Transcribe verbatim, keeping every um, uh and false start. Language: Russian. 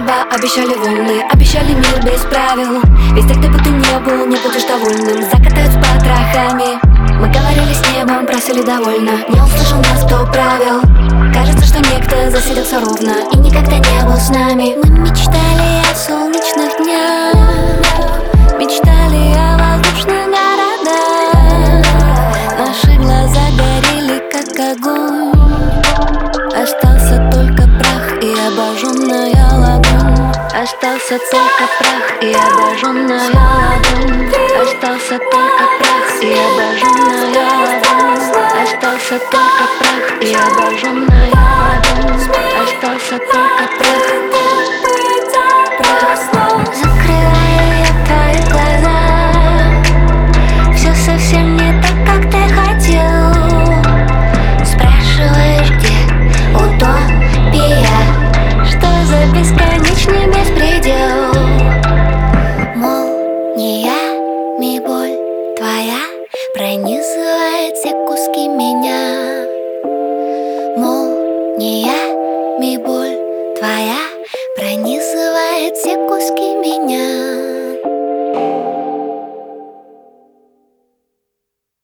неба, обещали волны, обещали мир без правил. Везде, где бы ты не был, не будешь довольным. Закатают с потрохами. Мы говорили с небом, просили довольно. Не услышал нас, кто правил. Кажется, что некто заселился ровно и никогда не был с нами. Мы мечтали о солнечных днях, мечтали о воздушных городах. Наши глаза горели, как огонь. Остался только прах и обожженная ладонь. Остался только прах и обожженная ладонь. Остался только прах и обожженная ладонь. Остался только прах и обожженная ладонь. Остался только прах. Закрываю я твои глаза. Все совсем не так, как ты хотел. Спрашиваешь, где утопия? Что за бесконечный